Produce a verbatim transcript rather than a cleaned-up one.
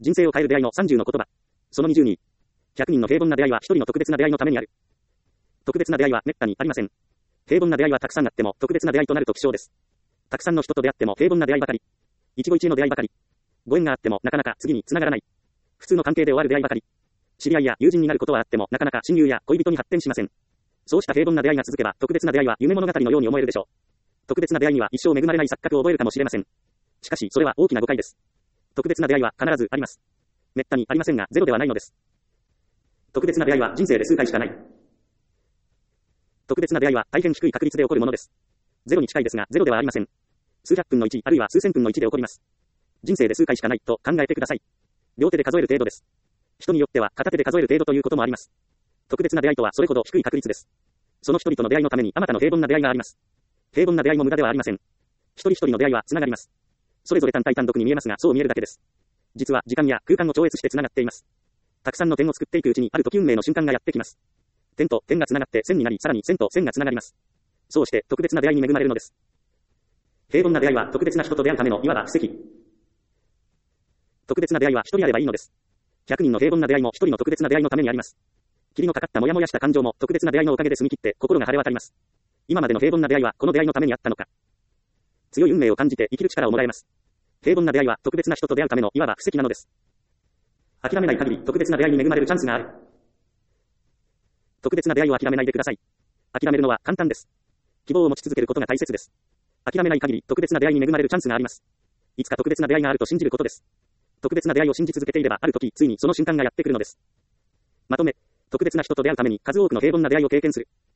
人生を変える出会いのさんじゅうの言葉。そのにじゅうに。ひゃくにんの平凡な出会いはひとりの特別な出会いのためにある。特別な出会いは滅多にありません。平凡な出会いはたくさんあっても特別な出会いとなると希少です。たくさんの人と出会っても平凡な出会いばかり。一期一会の出会いばかり。ご縁があってもなかなか次に繋がらない。普通の関係で終わる出会いばかり。知り合いや友人になることはあってもなかなか親友や恋人に発展しません。そうした平凡な出会いが続けば特別な出会いは夢物語のように思えるでしょう。特別な出会いには一生恵まれない錯覚を覚えるかもしれません。しかしそれは大きな誤解です。特別な出会いは必ずあります。滅多にありませんがゼロではないのです。特別な出会いは人生で数回しかない。特別な出会いは大変低い確率で起こるものです。ゼロに近いですがゼロではありません。数百分のいちあるいは数千分のいちで起こります。人生で数回しかないと考えてください。両手で数える程度です。人によっては片手で数える程度ということもあります。特別な出会いとはそれほど低い確率です。その一人との出会いのためにあまたの平凡な出会いがあります。平凡な出会いも無駄ではありません。一人一人の出会いは繋がります。それぞれ単体単独に見えますがそう見えるだけです。実は時間や空間を超越して繋がっています。たくさんの点を作っていくうちにある時運命の瞬間がやってきます。点と点が繋がって線になりさらに線と線が繋がります。そうして特別な出会いに恵まれるのです。平凡な出会いは特別な人と出会うためのいわば布石。特別な出会いは一人あればいいのです。ひゃくにんの平凡な出会いも一人の特別な出会いのためにあります。霧のかかったもやもやした感情も特別な出会いのおかげで澄み切って心が晴れ渡ります。今までの平凡な出会いはこの出会いのためにあったのか。強い運命を感じて生きる力をもらえます。平凡な出会いは特別な人と出会うためのいわば布石なのです。諦めない限り特別な出会いに恵まれるチャンスがある。特別な出会いを諦めないでください。諦めるのは簡単です。希望を持ち続けることが大切です。諦めない限り特別な出会いに恵まれるチャンスがあります。いつか特別な出会いがあると信じることです。特別な出会いを信じ続けていればある時ついにその瞬間がやってくるのです。まとめ、特別な人と出会うために数多くの平凡な出会いを経験する。